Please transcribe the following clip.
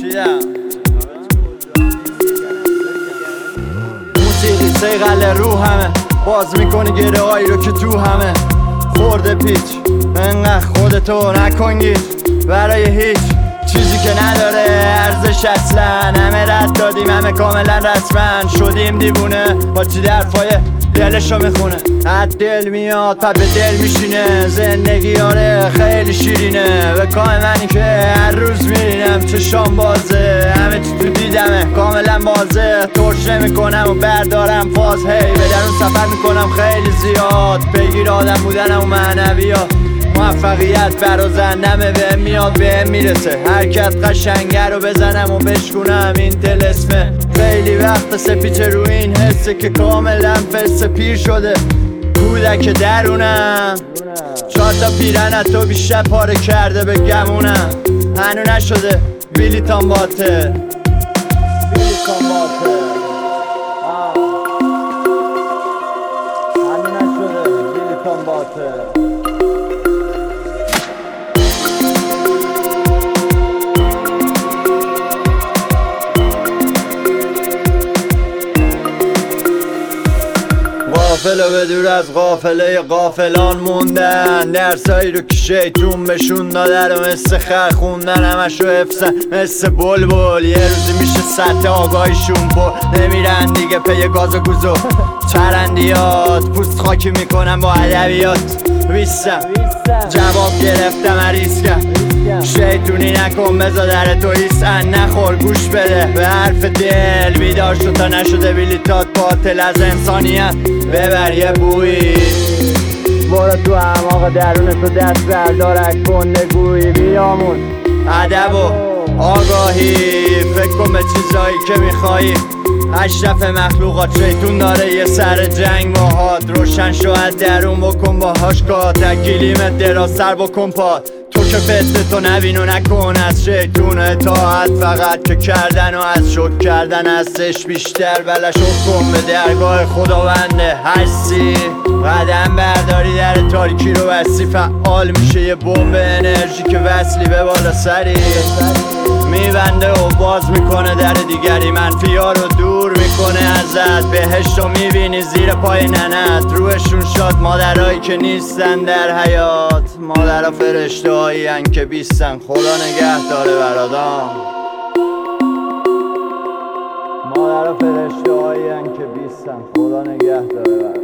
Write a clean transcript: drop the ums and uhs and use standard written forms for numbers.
چیم موسیقی سیغل رو همه باز میکنی گره هایی رو که تو همه خورده پیچ انقدر خودتو نکن گیر برای هیچ چیزی که نداره ارزش اصلا. همه رد دادیم همه کاملا رسمن شدیم دیوونه با چی درفای دلشو میخونه از دل میاد پس به دل میشینه زندگی آره خیلی شیرینه به کام منی که هر روز میرینم چشام بازه همه چی تو دیدمه کاملا بازه ترش نمیکنم و بردارم فاز هی به درون سفر میکنم خیلی زیاد پیگیر آدم بودنم و معنویات موفقیت برازندمه به میاد به میرسه حرکت قشنگه رو بزنم و بشکنم این تلسمه خیلی وقت سپیچ رو این حسه که کاملا فسه پیر شده کودک درونم 4 تا پیرن تو بیشتر پاره کرده به گمونم هنو نشده بیلیتان باته هنو نشده بیلیتان باته غافل و به دور از غافله غافلان موندن درسایی رو که شیطون بهشون داده رو مثل خر خوندن همش رو حفظن مثل بلبل یه روزی میشه سطح آگاهیشون پر نمیرن دیگه پی گاز و گوزو چرندیات پوست خاکی میکنم با ادبیات ویستم جواب گرفتم عریسکم شیطونی نکن بزا در تو ایسن نخور گوش بده به حرف دل بیدار شد تا نشده بیلیتات باطل از انسانیت ببر یه بویی برو تو اعماق درون تو دست بردار کن نگویی بیامون ادب و آگاهی فکر کن به چیزایی که میخوایی اشرف مخلوقات شیطون داره یه سر جنگ باهات روشن شو از درون بکن باهاش کار تکیلیمت دراز سر بکن پات تو که فتنه تو نبین و نکن از شیطون اطاعت فقط که کردن و از شک کردن هستش بیشتر بلش کن به درگاه خداونده هستی قدم برداری در تاریکی رو بستی فعال میشه یه بمب انرژی که وصلی به بالا سری میبنده و باز میکنه در دیگری منفی ها رو دور میکنه ازت بهشت رو میبینی زیر پای ننت روحشون شاد مادرهایی که نیستن در حیات مادرها فرشته هایی هن که بیستن خدا نگه داره برادام مادرها فرشته هایی هن که بیستن خدا نگه داره برادام